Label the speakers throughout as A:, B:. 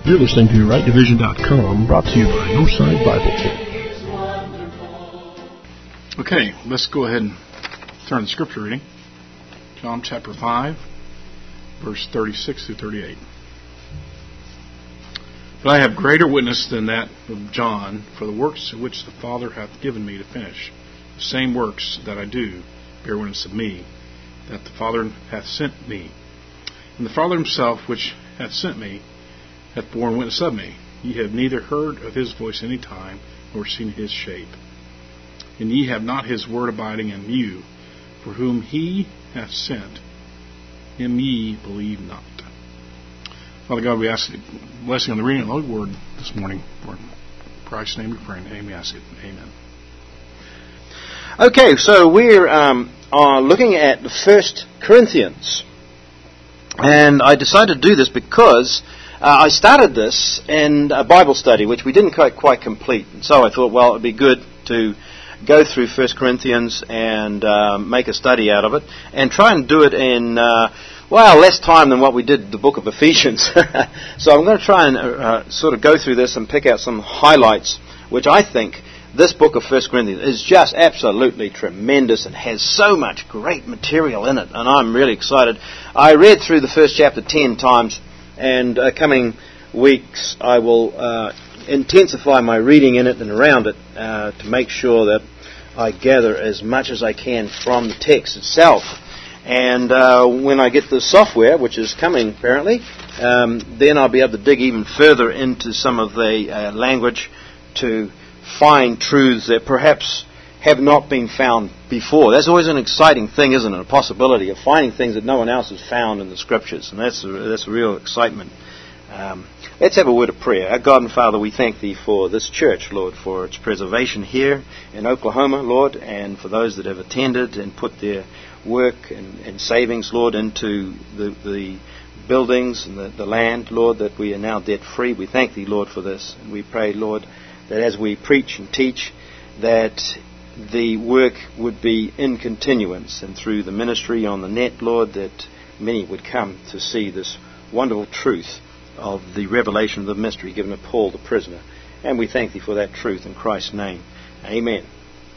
A: You're listening to RightDivision.com, brought to you by Northside Bible Church.
B: Okay, let's go ahead and turn to scripture reading. John chapter 5, verse 36 through 38. But I have greater witness than that of John, for the works which the Father hath given me to finish, the same works that I do bear witness of me, that the Father hath sent me. And the Father himself, which hath sent me, hath borne witness of me. Ye have neither heard of his voice any time, nor seen his shape. And ye have not his word abiding in you, for whom he hath sent, him ye believe not. Father God, we ask a blessing on the reading of the Lord's word this morning. For Christ's name we pray, and we ask it. Amen.
C: Okay, so we're looking at 1 Corinthians. And I decided to do this because I started this in a Bible study, which we didn't quite complete. And so I thought, well, it would be good to go through 1 Corinthians and make a study out of it, and try and do it in, less time than what we did the book of Ephesians. So I'm going to try and sort of go through this and pick out some highlights, which I think this book of 1 Corinthians is just absolutely tremendous and has so much great material in it, and I'm really excited. I read through the first chapter 10 times, and coming weeks I will intensify my reading in it and around it to make sure that I gather as much as I can from the text itself. And when I get the software, which is coming apparently, then I'll be able to dig even further into some of the language to find truths that perhaps have not been found before. That's always an exciting thing, isn't it? A possibility of finding things that no one else has found in the Scriptures, and that's a real excitement. Let's have a word of prayer. Our God and Father, we thank Thee for this church, Lord, for its preservation here in Oklahoma, Lord, and for those that have attended and put their work and savings, Lord, into the buildings and the land, Lord, that we are now debt-free. We thank Thee, Lord, for this. And we pray, Lord, that as we preach and teach, that the work would be in continuance, and through the ministry on the net, Lord, that many would come to see this wonderful truth of the revelation of the mystery given to Paul the prisoner. And we thank Thee for that truth in Christ's name. Amen.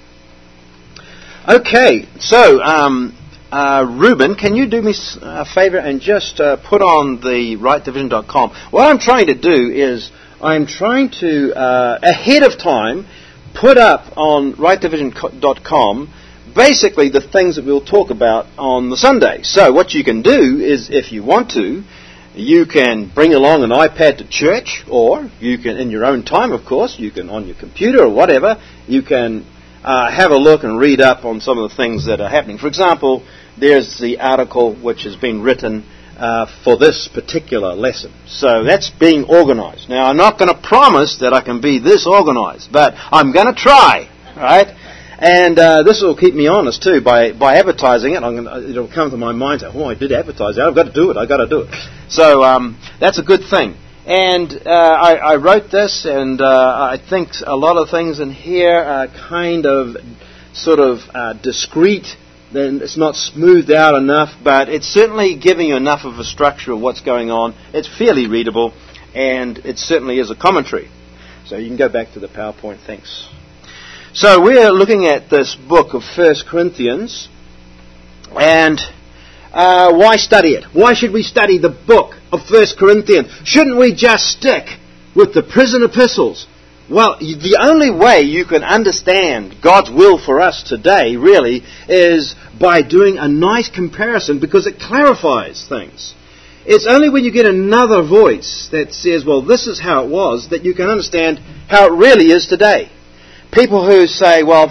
C: Okay, so Reuben, can you do me a favor and just put on the rightdivision.com? What I'm trying to do is I'm trying to, ahead of time, put up on rightdivision.com basically the things that we'll talk about on the Sunday. So what you can do is, if you want to, you can bring along an iPad to church, or you can, in your own time, of course, you can on your computer or whatever, you can have a look and read up on some of the things that are happening. For example, there's the article which has been written for this particular lesson. So that's being organized. Now, I'm not going to promise that I can be this organized, but I'm going to try, right? And this will keep me honest, too, by advertising it. It'll come to my mind, I did advertise it. I've got to do it. So that's a good thing. And I wrote this, and I think a lot of things in here are kind of sort of discreet. Then it's not smoothed out enough, but it's certainly giving you enough of a structure of what's going on. It's fairly readable, and it certainly is a commentary. So you can go back to the PowerPoint. Thanks. So we're looking at this book of 1 Corinthians, and why study it? Why should we study the book of 1 Corinthians? Shouldn't we just stick with the prison epistles? Well, the only way you can understand God's will for us today, really, is by doing a nice comparison, because it clarifies things. It's only when you get another voice that says, well, this is how it was, that you can understand how it really is today. People who say, well,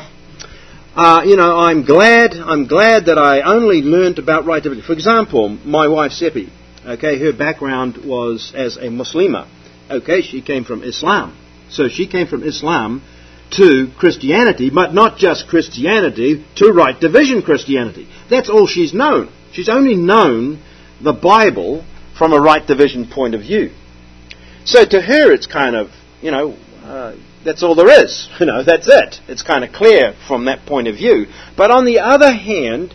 C: I'm glad that I only learned about right division. For example, my wife Seppi, okay, her background was as a Muslima. Okay, she came from Islam. So she came from Islam to Christianity, but not just Christianity, to right division Christianity. That's all she's known. She's only known the Bible from a right division point of view. So to her it's kind of, that's all there is. That's it. It's kind of clear from that point of view. But on the other hand,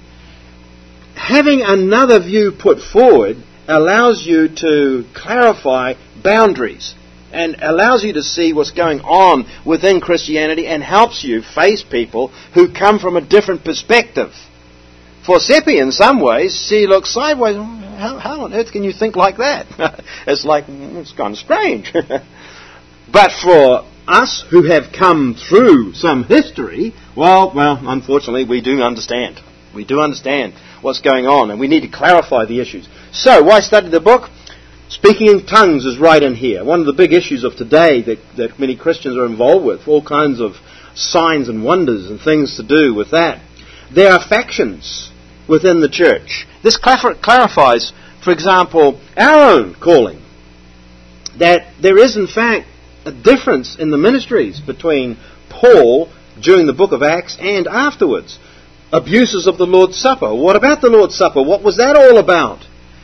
C: having another view put forward allows you to clarify boundaries and allows you to see what's going on within Christianity and helps you face people who come from a different perspective. For Seppi, in some ways, she looks sideways. How on earth can you think like that? It's like, it's kind of strange. But for us who have come through some history, well, unfortunately, we do understand. We do understand what's going on, and we need to clarify the issues. So, why study the book? Speaking in tongues is right in here. One of the big issues of today that many Christians are involved with, all kinds of signs and wonders and things to do with that. There are factions within the church. This clarifies, for example, our own calling. That there is, in fact, a difference in the ministries between Paul during the book of Acts and afterwards. Abuses of the Lord's Supper. What about the Lord's Supper? What was that all about?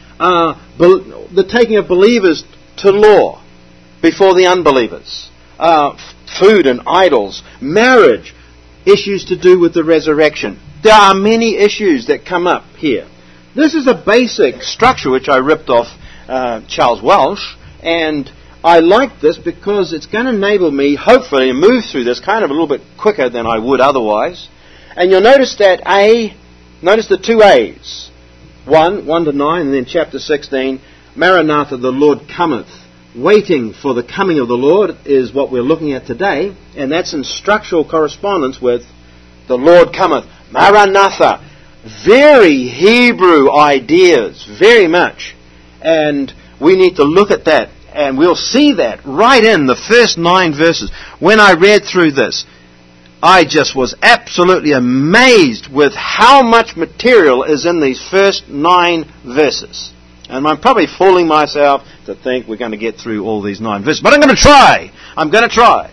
C: The taking of believers to law before the unbelievers. Food and idols. Marriage. Issues to do with the resurrection. There are many issues that come up here. This is a basic structure which I ripped off Charles Welsh, and I like this because it's going to enable me, hopefully, to move through this kind of a little bit quicker than I would otherwise. And you'll notice that notice the two A's. 1 to 9, and then chapter 16, Maranatha, the Lord cometh. Waiting for the coming of the Lord is what we're looking at today, and that's in structural correspondence with the Lord cometh. Maranatha. Very Hebrew ideas, very much. And we need to look at that, and we'll see that right in the first 9 verses. When I read through this, I just was absolutely amazed with how much material is in these first 9 verses. And I'm probably fooling myself to think we're going to get through all these 9 verses. But I'm going to try. I'm going to try.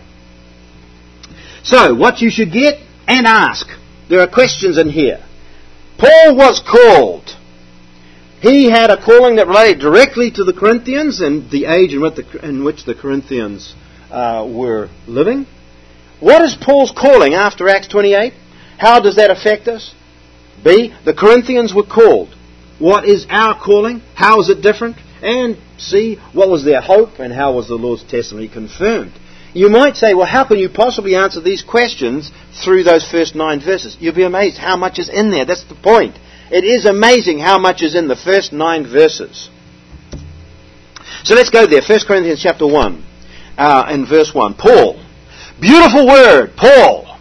C: So, what you should get and ask. There are questions in here. Paul was called. He had a calling that related directly to the Corinthians and the age in which the Corinthians were living. What is Paul's calling after Acts 28? How does that affect us? B, the Corinthians were called. What is our calling? How is it different? And C, what was their hope and how was the Lord's testimony confirmed? You might say, well, how can you possibly answer these questions through those first 9 verses? You'll be amazed how much is in there. That's the point. It is amazing how much is in the first 9 verses. So let's go there. 1 Corinthians chapter 1 and verse 1. Paul. Beautiful word, Paul.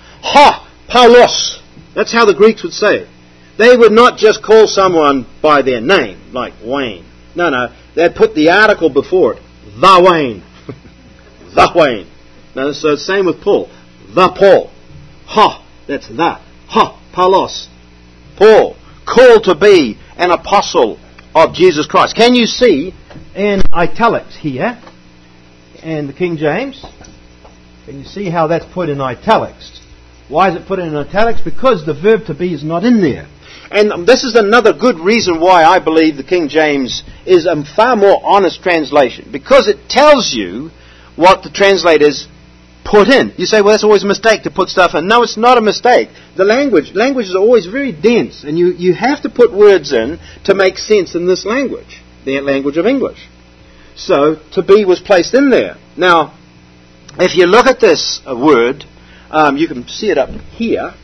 C: Paulos. That's how the Greeks would say it. They would not just call someone by their name, like Wayne. No. They'd put the article before it. The Wayne. The Wayne. No, so it's the same with Paul. The Paul. That's the. Paulos. Paul. Called to be an apostle of Jesus Christ. Can you see in italics here? And the King James. Can you see how that's put in italics? Why is it put in italics? Because the verb to be is not in there. And this is another good reason why I believe the King James is a far more honest translation. Because it tells you what the translators put in. You say, well, that's always a mistake to put stuff in. No, it's not a mistake. The language is always very dense. And you have to put words in to make sense in this language. The language of English. So, to be was placed in there. Now, if you look at this word, you can see it up here.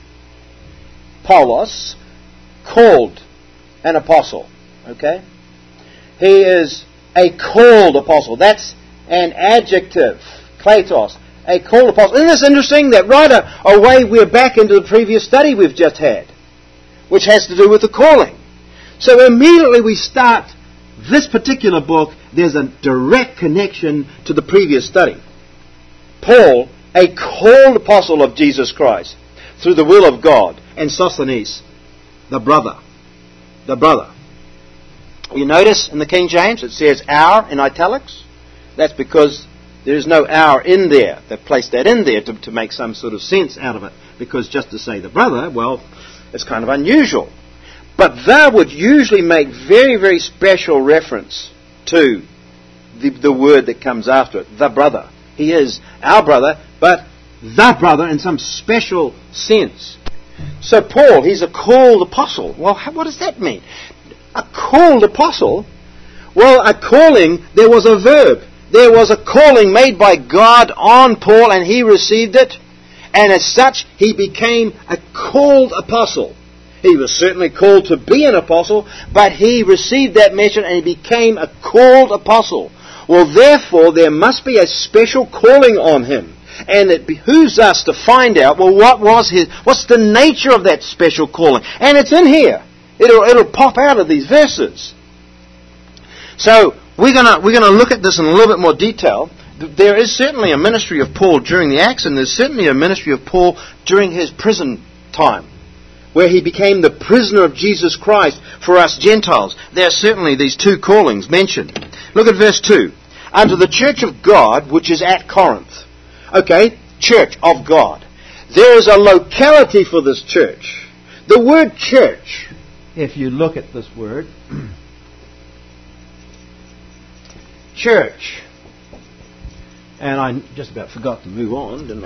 C: Paulos, called an apostle. Okay? He is a called apostle. That's an adjective. Kletos. A called apostle. Isn't this interesting that right away we're back into the previous study we've just had, which has to do with the calling. So immediately we start this particular book, there's a direct connection to the previous study. Paul, a called apostle of Jesus Christ, through the will of God, and Sosthenes, the brother. The brother. You notice in the King James it says our in italics. That's because there is no our in there. They've placed that in there to make some sort of sense out of it. Because just to say the brother, well, it's kind of unusual. But that would usually make very, very special reference to the word that comes after it, the brother. He is our brother, but the brother in some special sense. So Paul, he's a called apostle. Well, what does that mean? A called apostle? Well, a calling, there was a verb. there was a calling made by God on Paul, and he received it. And as such, he became a called apostle. He was certainly called to be an apostle, but he received that mission and he became a called apostle. Well, therefore, there must be a special calling on him. And it behooves us to find out, well, what's the nature of that special calling? And it's in here. It'll pop out of these verses. So, we're gonna look at this in a little bit more detail. There is certainly a ministry of Paul during the Acts, and there's certainly a ministry of Paul during his prison time, where he became the prisoner of Jesus Christ for us Gentiles. There are certainly these two callings mentioned. Look at verse 2. Unto the church of God, which is at Corinth. Okay, church of God. There is a locality for this church. The word church, if you look at this word, church. And I just about forgot to move on, didn't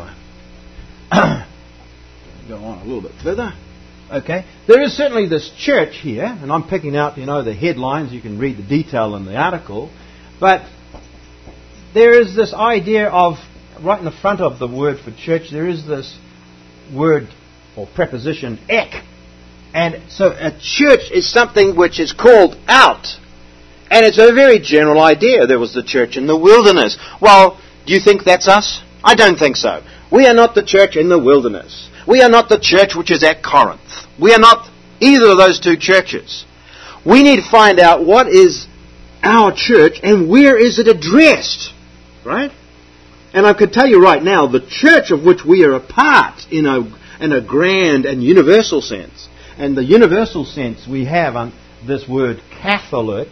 C: I? Go on a little bit further. Okay. There is certainly this church here, and I'm picking out, the headlines. You can read the detail in the article. But there is this idea of, right in the front of the word for church, there is this word or preposition, ek. And so a church is something which is called out. And it's a very general idea. There was the church in the wilderness. Well, do you think that's us? I don't think so. We are not the church in the wilderness. We are not the church which is at Corinth. We are not either of those two churches. We need to find out what is our church and where is it addressed. Right? And I could tell you right now, the church of which we are a part in a grand and universal sense. And the universal sense we have on this word Catholic.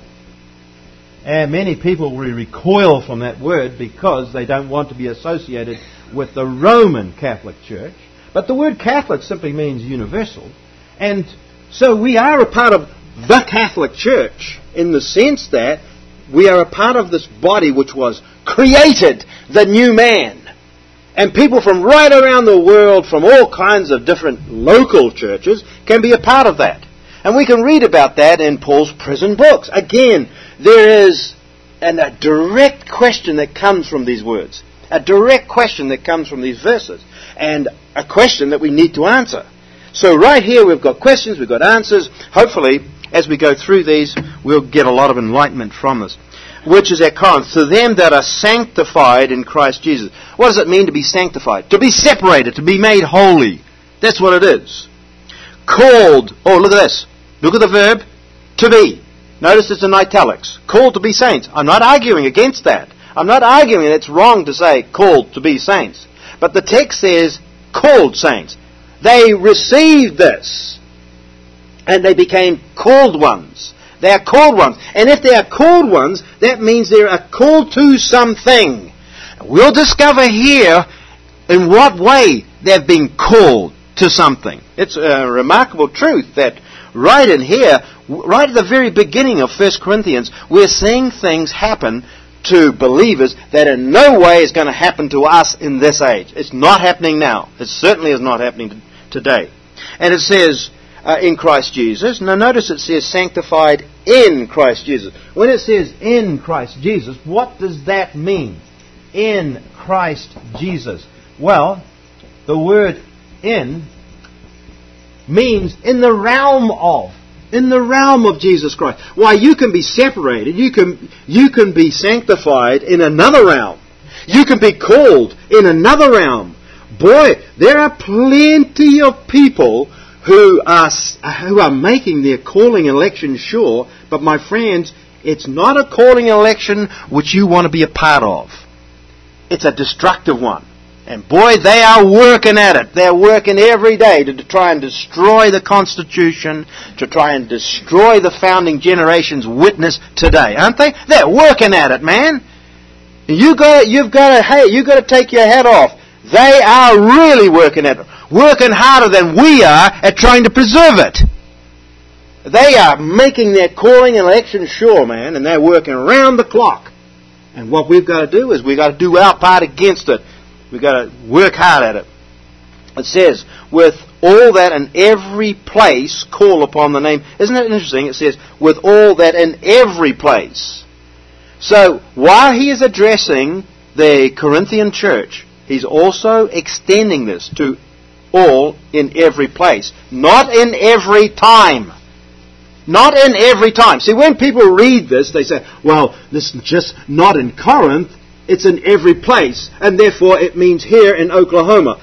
C: And many people will recoil from that word because they don't want to be associated with the Roman Catholic Church. But the word Catholic simply means universal. And so we are a part of the Catholic Church in the sense that we are a part of this body which was created, the new man. And people from right around the world, from all kinds of different local churches, can be a part of that. And we can read about that in Paul's prison books. Again, there is a direct question that comes from these words. A direct question that comes from these verses. And a question that we need to answer. So right here we've got questions, we've got answers. Hopefully, as we go through these, we'll get a lot of enlightenment from this. Which is at Corinth, to them that are sanctified in Christ Jesus. What does it mean to be sanctified? To be separated, to be made holy. That's what it is. Called, oh look at this. Look at the verb, to be. Notice it's in italics. Called to be saints. I'm not arguing against that. I'm not arguing that it's wrong to say called to be saints. But the text says called saints. They received this. And they became called ones. They are called ones. And if they are called ones, that means they are called to something. We'll discover here in what way they've been called to something. It's a remarkable truth that right in here, right at the very beginning of 1 Corinthians, we're seeing things happen to believers that in no way is going to happen to us in this age. It's not happening now. It certainly is not happening today. And it says, in Christ Jesus. Now notice it says sanctified in Christ Jesus. When it says in Christ Jesus, what does that mean? In Christ Jesus. Well, the word in means in the realm of. In the realm of Jesus Christ. Why, you can be separated. You can be sanctified in another realm. You can be called in another realm. Boy, there are plenty of people who are making their calling election sure, but my friends, it's not a calling election which you want to be a part of. It's a destructive one. And boy, they are working at it. They're working every day to try and destroy the Constitution, to try and destroy the founding generation's witness today, aren't they? They're working at it, man. You've got to take your hat off. They are really working at it. Working harder than we are at trying to preserve it. They are making their calling and election sure, man, and they're working around the clock. And what we've got to do is we've got to do our part against it. We've got to work hard at it. It says, with all that in every place call upon the name. Isn't that interesting? It says, with all that in every place. So, while he is addressing the Corinthian church, he's also extending this to all in every place. Not in every time. Not in every time. See, when people read this, they say, well, this is just not in Corinth, it's in every place, and therefore it means here in Oklahoma.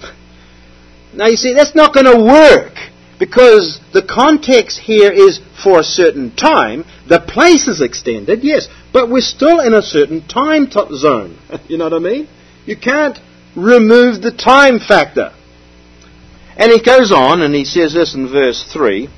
C: Now, you see, that's not going to work, because the context here is for a certain time. The place is extended, yes, but we're still in a certain time zone. You know what I mean? You can't remove the time factor. And he goes on, and he says this in verse 3.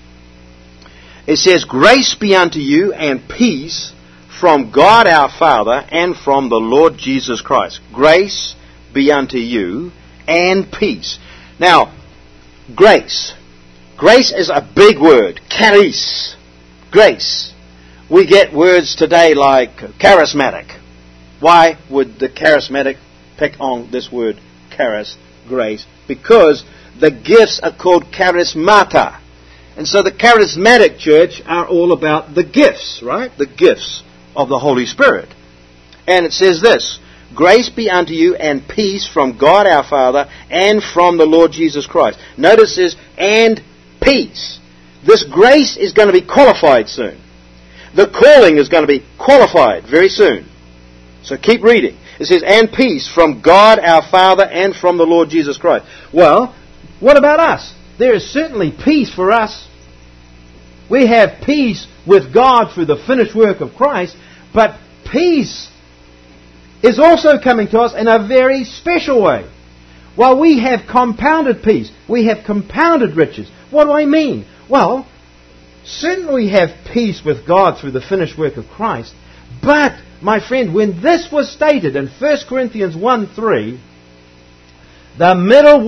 C: It says, grace be unto you and peace from God our Father and from the Lord Jesus Christ. Grace be unto you and peace. Now, grace. Grace is a big word. Charis. Grace. We get words today like charismatic. Why would the charismatic pick on this word charis, grace? Because the gifts are called charismata. And so the charismatic church are all about the gifts, right? The gifts of the Holy Spirit. And it says this, grace be unto you and peace from God our Father and from the Lord Jesus Christ. Notice this, and peace. This grace is going to be qualified soon. The calling is going to be qualified very soon. So keep reading. It says, and peace from God our Father and from the Lord Jesus Christ. Well, what about us? There is certainly peace for us. We have peace with God through the finished work of Christ, but peace is also coming to us in a very special way. While we have compounded peace, we have compounded riches. What do I mean? Well, certainly we have peace with God through the finished work of Christ, but, my friend, when this was stated in 1 Corinthians 1:3, the middle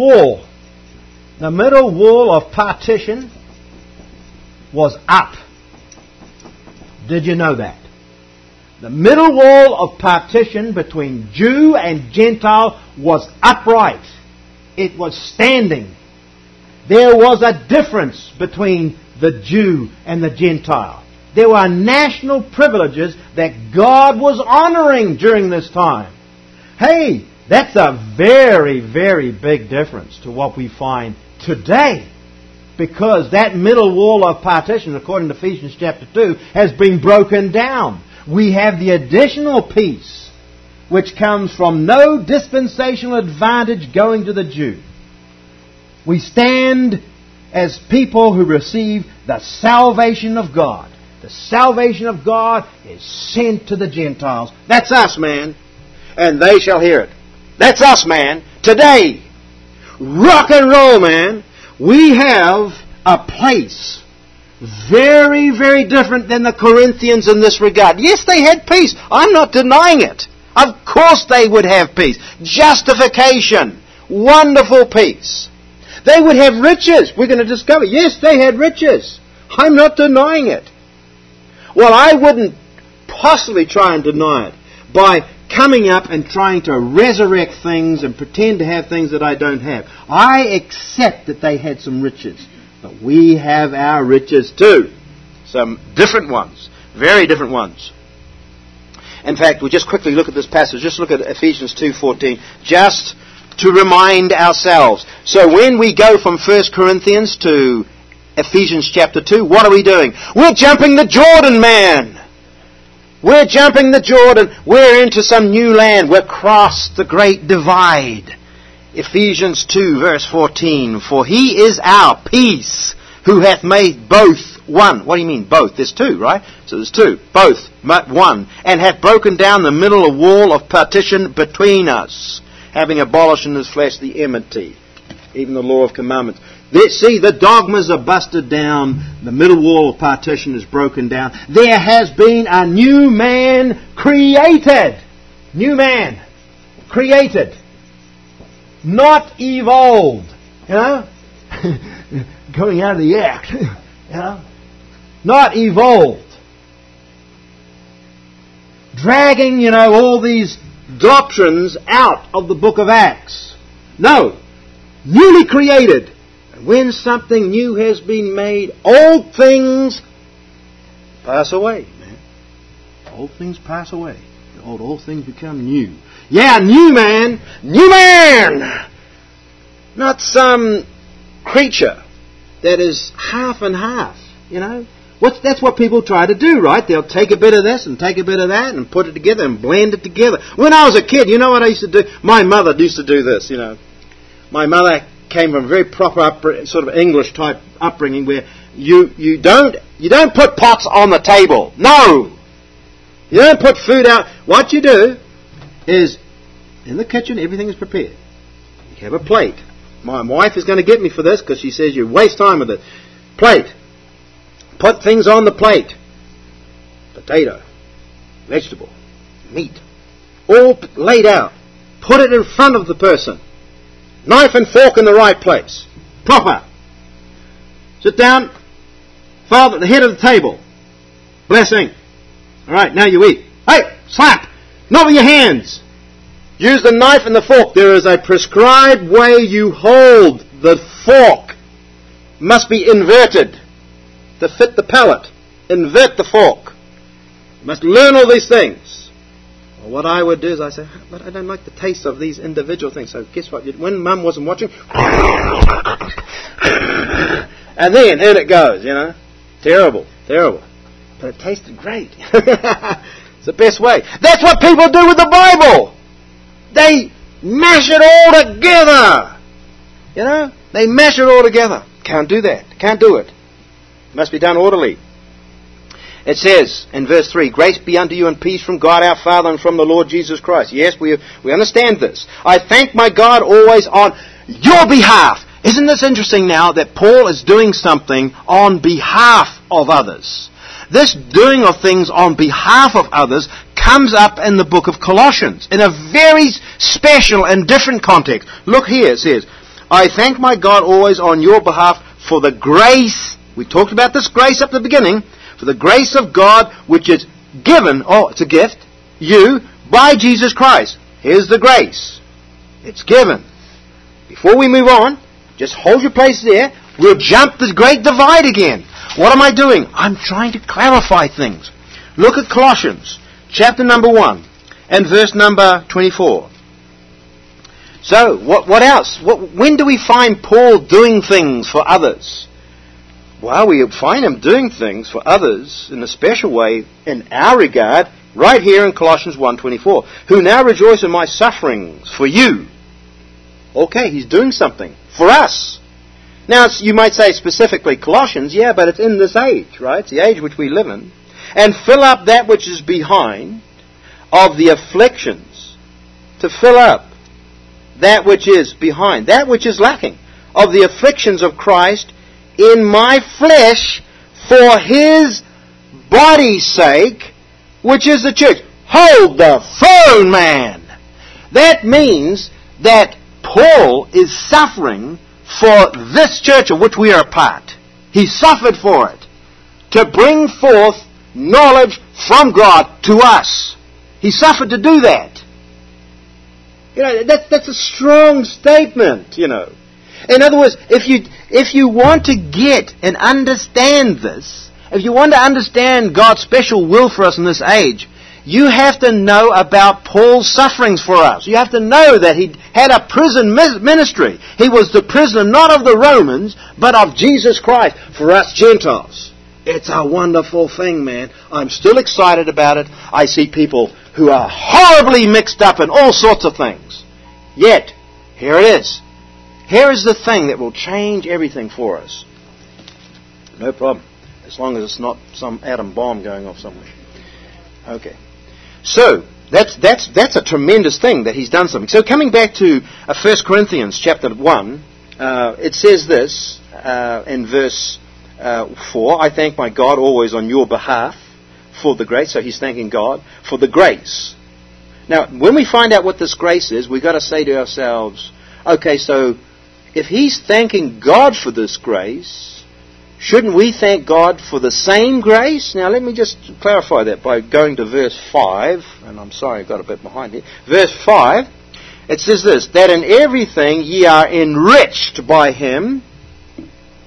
C: wall of partition was up. Did you know that? The middle wall of partition between Jew and Gentile was upright. It was standing. There was a difference between the Jew and the Gentile. There were national privileges that God was honoring during this time. Hey, that's a very, very big difference to what we find today. Because that middle wall of partition, according to Ephesians chapter 2, has been broken down. We have the additional peace, which comes from no dispensational advantage going to the Jew. We stand as people who receive the salvation of God. The salvation of God is sent to the Gentiles. That's us, man. And they shall hear it. That's us, man. Today. Rock and roll, man. We have a place very, very different than the Corinthians in this regard. Yes, they had peace. I'm not denying it. Of course they would have peace. Justification. Wonderful peace. They would have riches. We're going to discover. Yes, they had riches. I'm not denying it. Well, I wouldn't possibly try and deny it by coming up and trying to resurrect things and pretend to have things that I don't have. I accept that they had some riches. But we have our riches too. Some different ones. Very different ones. In fact, we'll just quickly look at this passage. Just look at Ephesians 2:14. Just to remind ourselves. So when we go from 1 Corinthians to Ephesians chapter 2, what are we doing? We're jumping the Jordan, man. We're jumping the Jordan. We're into some new land. We're crossed the great divide. Ephesians 2 verse 14. For he is our peace, who hath made both one. What do you mean both? There's two, right? So there's two. Both, one. And hath broken down the middle wall of partition between us, having abolished in his flesh the enmity, even the law of commandments. See, the dogmas are busted down. The middle wall of partition is broken down. There has been a new man created. New man created. Not evolved. You know? Going out of the act. You know? Not evolved. Dragging, all these doctrines out of the book of Acts. No. Newly created. When something new has been made, old things pass away. Man. Old things pass away. Behold, all things become new. Yeah, new man! New man! Not some creature that is half and half, you know. That's what people try to do, right? They'll take a bit of this and take a bit of that and put it together and blend it together. When I was a kid, you know what I used to do? My mother used to do this, you know. My mother came from a very proper sort of English type upbringing where you don't put pots on the table. No! You don't put food out. What you do is, in the kitchen, everything is prepared. You have a plate. My wife is going to get me for this because she says you waste time with it. Plate. Put things on the plate. Potato, vegetable, meat, all laid out. Put it in front of the person. Knife and fork in the right place. Proper. Sit down. Father at the head of the table. Blessing. All right, now you eat. Hey, slap. Not with your hands. Use the knife and the fork. There is a prescribed way you hold the fork. Must be inverted to fit the palate. Invert the fork. You must learn all these things. Well, what I would do is I say, but I don't like the taste of these individual things. So guess what? When Mum wasn't watching, and then in it goes, you know. Terrible. But it tasted great. It's the best way. That's what people do with the Bible. They mash it all together. You know? They mash it all together. Can't do that. Can't do it. It must be done orderly. It says in verse 3, grace be unto you and peace from God our Father and from the Lord Jesus Christ. Yes, we understand this. I thank my God always on your behalf. Isn't this interesting now that Paul is doing something on behalf of others? This doing of things on behalf of others comes up in the book of Colossians in a very special and different context. Look here, it says, I thank my God always on your behalf for the grace, we talked about this grace at the beginning, for the grace of God which is given, it's a gift, you, by Jesus Christ. Here's the grace. It's given. Before we move on, just hold your place there. We'll jump the great divide again. What am I doing? I'm trying to clarify things. Look at Colossians, chapter number 1, and verse number 24. So, what else? When do we find Paul doing things for others? Well, we find him doing things for others in a special way in our regard, right here in Colossians 1:24. Who now rejoice in my sufferings for you. Okay, he's doing something for us. Now, you might say specifically Colossians, yeah, but it's in this age, right? It's the age which we live in. And fill up that which is behind of the afflictions. To fill up that which is behind, that which is lacking, of the afflictions of Christ in my flesh for His body's sake, which is the church. Hold the phone, man! That means that Paul is suffering for this church of which we are a part. He suffered for it to bring forth knowledge from God to us. He suffered to do that. You know, that's a strong statement, you know. In other words, if you want to get and understand this, if you want to understand God's special will for us in this age, you have to know about Paul's sufferings for us. You have to know that he had a prison ministry. He was the prisoner not of the Romans, but of Jesus Christ for us Gentiles. It's a wonderful thing, man. I'm still excited about it. I see people who are horribly mixed up in all sorts of things. Yet, here it is. Here is the thing that will change everything for us. No problem. As long as it's not some atom bomb going off somewhere. Okay. So, that's a tremendous thing that he's done something. So coming back to 1 Corinthians chapter 1, it says this in verse 4, I thank my God always on your behalf for the grace. So he's thanking God for the grace. Now, when we find out what this grace is, we've got to say to ourselves, okay, so if he's thanking God for this grace, shouldn't we thank God for the same grace? Now, let me just clarify that by going to verse 5. And I'm sorry, I got a bit behind here. Verse 5, it says this, that in everything ye are enriched by him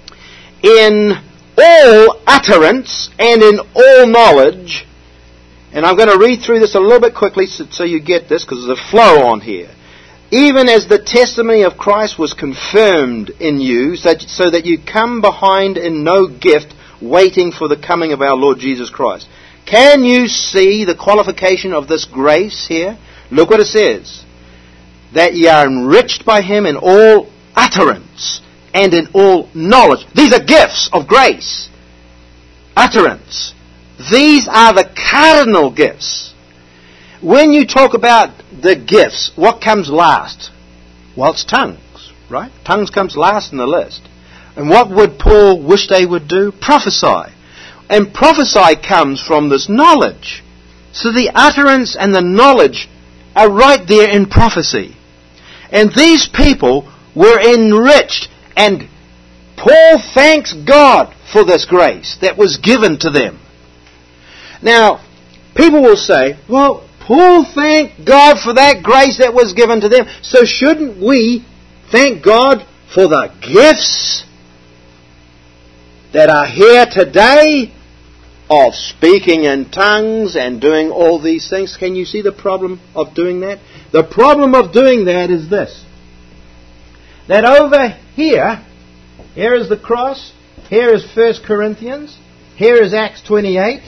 C: in all utterance and in all knowledge, And I'm going to read through this a little bit quickly so you get this, because there's a flow on here. Even as the testimony of Christ was confirmed in you, so that you come behind in no gift, waiting for the coming of our Lord Jesus Christ. Can you see the qualification of this grace here? Look what it says. That ye are enriched by Him in all utterance and in all knowledge. These are gifts of grace. Utterance. These are the cardinal gifts. When you talk about the gifts, what comes last? Well, it's tongues, right? Tongues comes last in the list. And what would Paul wish they would do? Prophesy. And prophesy comes from this knowledge. So the utterance and the knowledge are right there in prophecy. And these people were enriched. And Paul thanks God for this grace that was given to them. Now, people will say, well, Paul thanked God for that grace that was given to them. So shouldn't we thank God for the gifts that are here today of speaking in tongues and doing all these things? Can you see the problem of doing that? The problem of doing that is this. That over here is the cross, here is 1 Corinthians, here is Acts 28,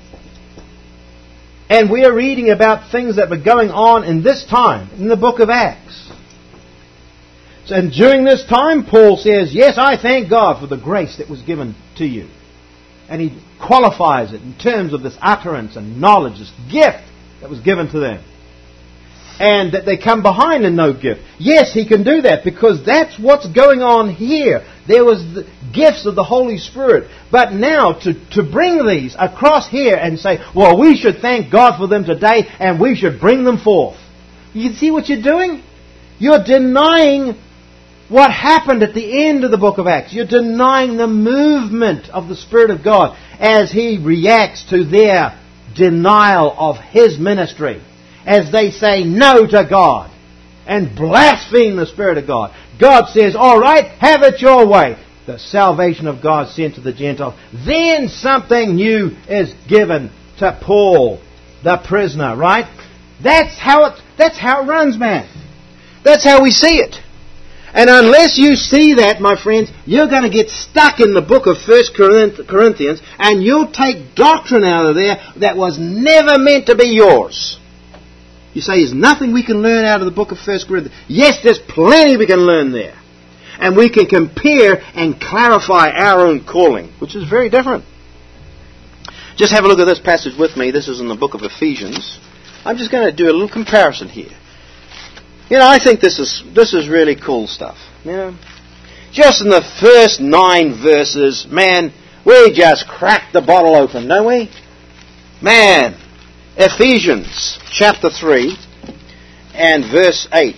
C: and we are reading about things that were going on in this time, in the book of Acts. And during this time, Paul says, yes, I thank God for the grace that was given to you. And he qualifies it in terms of this utterance and knowledge, this gift that was given to them. And that they come behind in no gift. Yes, he can do that because that's what's going on here. There was the gifts of the Holy Spirit. But now to bring these across here and say, well, we should thank God for them today and we should bring them forth. You see what you're doing? You're denying what happened at the end of the book of Acts. You're denying the movement of the Spirit of God as He reacts to their denial of His ministry. As they say no to God and blaspheme the Spirit of God. God says, all right, have it your way. The salvation of God sent to the Gentiles. Then something new is given to Paul, the prisoner, right? That's how it runs, man. That's how we see it. And unless you see that, my friends, you're going to get stuck in the book of 1 Corinthians and you'll take doctrine out of there that was never meant to be yours. You say, there's nothing we can learn out of the book of 1 Corinthians. Yes, there's plenty we can learn there. And we can compare and clarify our own calling, which is very different. Just have a look at this passage with me. This is in the book of Ephesians. I'm just going to do a little comparison here. You know, I think this is really cool stuff. You know, just in the first 9 verses, man, we just cracked the bottle open, don't we? Man, Ephesians chapter 3 and verse 8.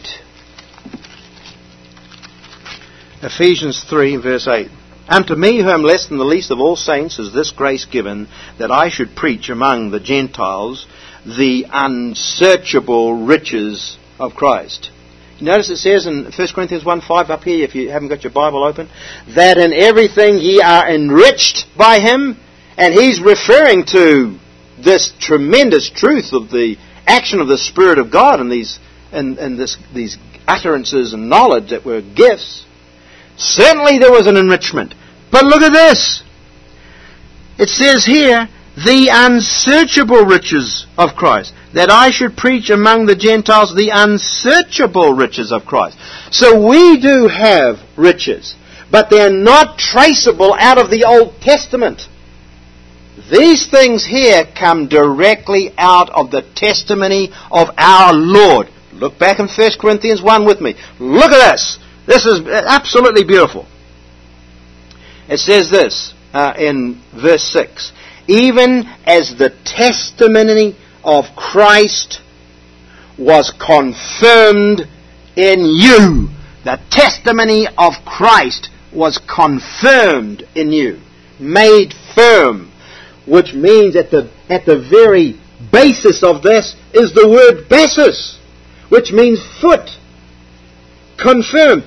C: Ephesians 3 verse 8. Unto me, who am less than the least of all saints, is this grace given, that I should preach among the Gentiles the unsearchable riches of Christ. You notice it says in 1 Corinthians 1:5 up here, if you haven't got your Bible open, that in everything ye are enriched by Him. And he's referring to this tremendous truth of the action of the Spirit of God and these utterances and knowledge that were gifts. Certainly there was an enrichment. But look at this. It says here, the unsearchable riches of Christ, that I should preach among the Gentiles the unsearchable riches of Christ. So we do have riches, but they're not traceable out of the Old Testament. These things here come directly out of the testimony of our Lord. Look back in 1 Corinthians 1 with me. Look at this. This is absolutely beautiful. It says this in verse 6. Even as the testimony of Christ was confirmed in you. The testimony of Christ was confirmed in you. Made firm. Which means at the very basis of this is the word basis. Which means foot. Confirmed.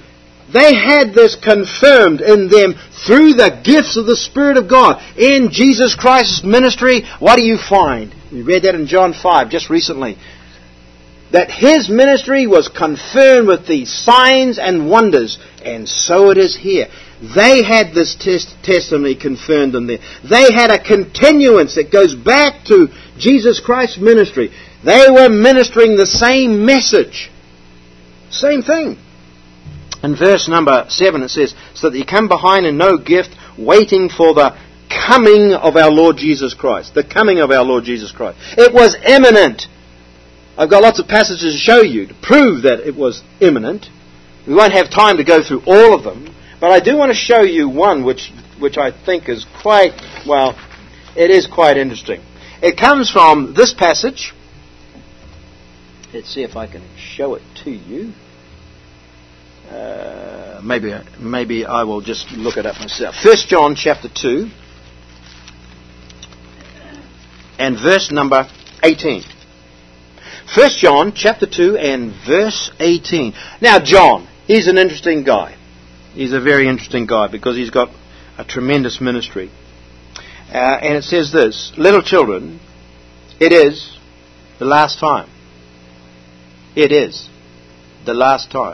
C: They had this confirmed in them through the gifts of the Spirit of God. In Jesus Christ's ministry, what do you find? We read that in John 5 just recently. That His ministry was confirmed with these signs and wonders. And so it is here. They had this testimony confirmed in there. They had a continuance that goes back to Jesus Christ's ministry. They were ministering the same message. Same thing. In verse number 7 it says, so that you come behind in no gift, waiting for the coming of our Lord Jesus Christ. The coming of our Lord Jesus Christ. It was imminent. I've got lots of passages to show you to prove that it was imminent. We won't have time to go through all of them, but I do want to show you one which I think is quite, well, it is quite interesting. It comes from this passage. Let's see if I can show it to you. Maybe I will just look it up myself. 1 John chapter 2 and verse number 18. 1 John chapter 2 and verse 18. Now John, he's an interesting guy. He's a very interesting guy because he's got a tremendous ministry. And it says this, little children, it is the last time. It is the last time.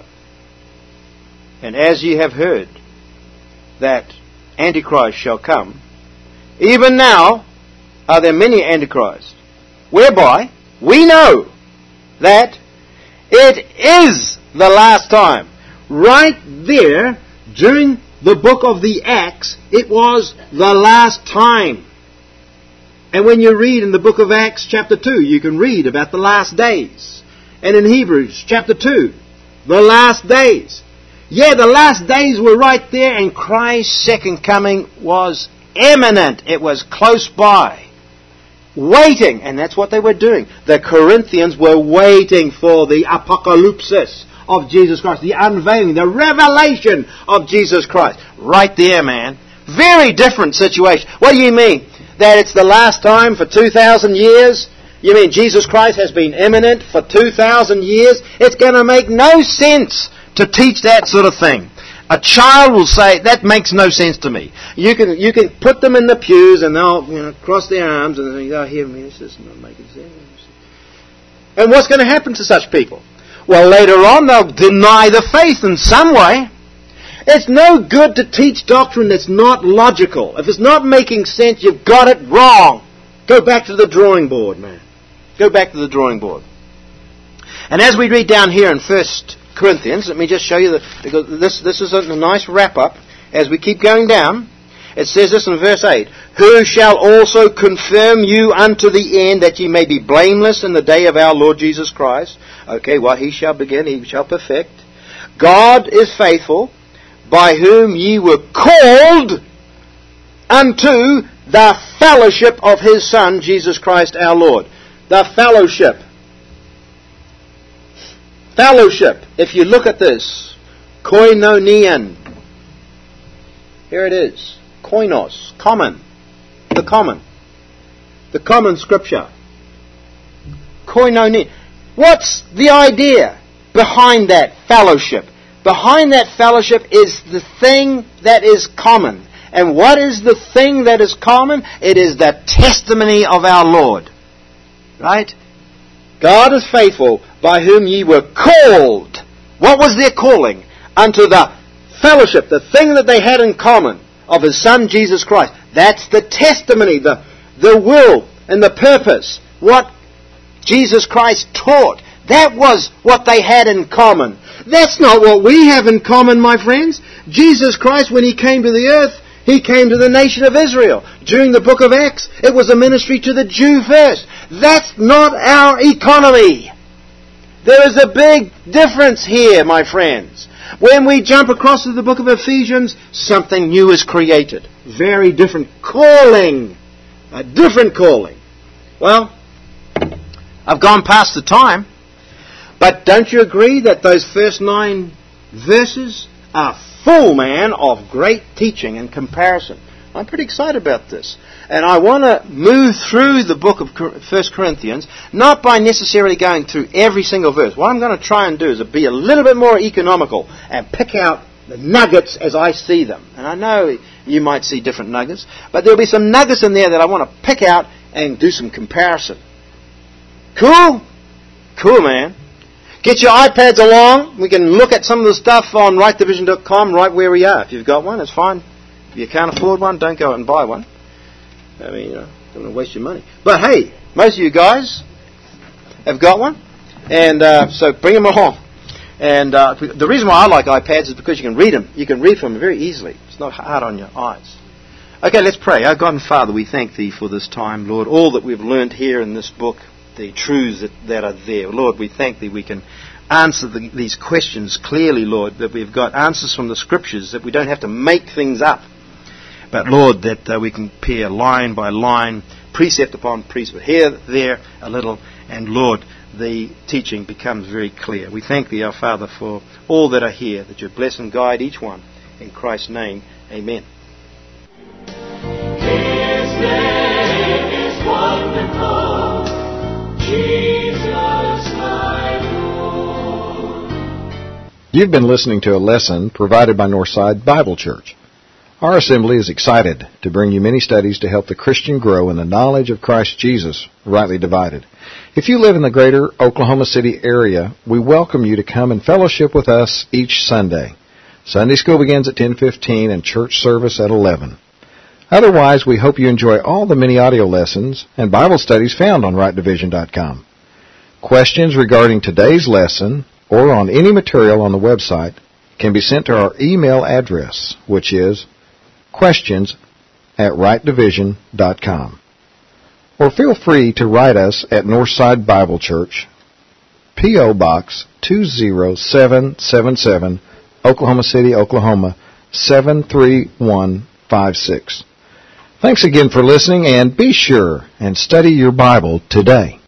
C: And as ye have heard that Antichrist shall come, even now are there many Antichrists, whereby we know that it is the last time. Right there, during the book of the Acts, it was the last time. And when you read in the book of Acts chapter 2, you can read about the last days. And in Hebrews chapter 2, the last days. Yeah, the last days were right there, and Christ's second coming was imminent. It was close by. Waiting, and that's what they were doing. The Corinthians were waiting for the apocalypsis of Jesus Christ, the unveiling, the revelation of Jesus Christ. Right there, man. Very different situation. What do you mean? That it's the last time for 2,000 years? You mean Jesus Christ has been imminent for 2,000 years? It's going to make no sense to teach that sort of thing. A child will say, that makes no sense to me. You can put them in the pews and they'll cross their arms and they'll hear me. This is not making sense. And what's going to happen to such people? Well, later on they'll deny the faith in some way. It's no good to teach doctrine that's not logical. If it's not making sense, you've got it wrong. Go back to the drawing board, man. Go back to the drawing board. And as we read down here in 1 Corinthians, let me just show you, because this is a nice wrap-up. As we keep going down, it says this in verse 8, who shall also confirm you unto the end, that ye may be blameless in the day of our Lord Jesus Christ. Okay, well, He shall begin, He shall perfect. God is faithful, by whom ye were called unto the fellowship of His Son, Jesus Christ our Lord. The fellowship. Fellowship. If you look at this, koinonian. Here it is. Koinos. Common. The common. The common scripture. Koinonia. What's the idea behind that fellowship? Behind that fellowship is the thing that is common. And what is the thing that is common? It is the testimony of our Lord. Right? God is faithful, by whom ye were called. What was their calling? Unto the fellowship, the thing that they had in common of His Son Jesus Christ. That's the testimony, the will and the purpose. What Jesus Christ taught. That was what they had in common. That's not what we have in common, my friends. Jesus Christ, when He came to the earth, He came to the nation of Israel. During the book of Acts, it was a ministry to the Jew first. That's not our economy. There is a big difference here, my friends. When we jump across to the book of Ephesians, something new is created. Very different calling. A different calling. Well, I've gone past the time. But don't you agree that those first 9 verses are full, man, of great teaching and comparison? I'm pretty excited about this. And I want to move through the book of 1 Corinthians, not by necessarily going through every single verse. What I'm going to try and do is be a little bit more economical and pick out the nuggets as I see them. And I know you might see different nuggets, but there'll be some nuggets in there that I want to pick out and do some comparison. Cool? Cool, man. Get your iPads along. We can look at some of the stuff on rightdivision.com right where we are. If you've got one, it's fine. If you can't afford one, don't go out and buy one. I mean, don't want to waste your money. But hey, most of you guys have got one, and so bring them along. And the reason why I like iPads is because you can read them. You can read from them very easily. It's not hard on your eyes. Okay, let's pray. Our God and Father, we thank Thee for this time, Lord. All that we've learned here in this book, the truths that are there. Lord, we thank Thee we can answer these questions clearly, Lord, that we've got answers from the Scriptures, that we don't have to make things up. But, Lord, that we can compare line by line, precept upon precept, here, there, a little, and, Lord, the teaching becomes very clear. We thank Thee, our Father, for all that are here, that You bless and guide each one. In Christ's name, amen.
D: His name is wonderful, Jesus my Lord.
E: You've been listening to a lesson provided by Northside Bible Church. Our assembly is excited to bring you many studies to help the Christian grow in the knowledge of Christ Jesus, rightly divided. If you live in the greater Oklahoma City area, we welcome you to come and fellowship with us each Sunday. Sunday school begins at 10:15 and church service at 11. Otherwise, we hope you enjoy all the many audio lessons and Bible studies found on rightdivision.com. Questions regarding today's lesson or on any material on the website can be sent to our email address, which is questions@rightdivision.com. Or feel free to write us at Northside Bible Church, P.O. Box 20777, Oklahoma City, Oklahoma 73156. Thanks again for listening, and be sure and study your Bible today.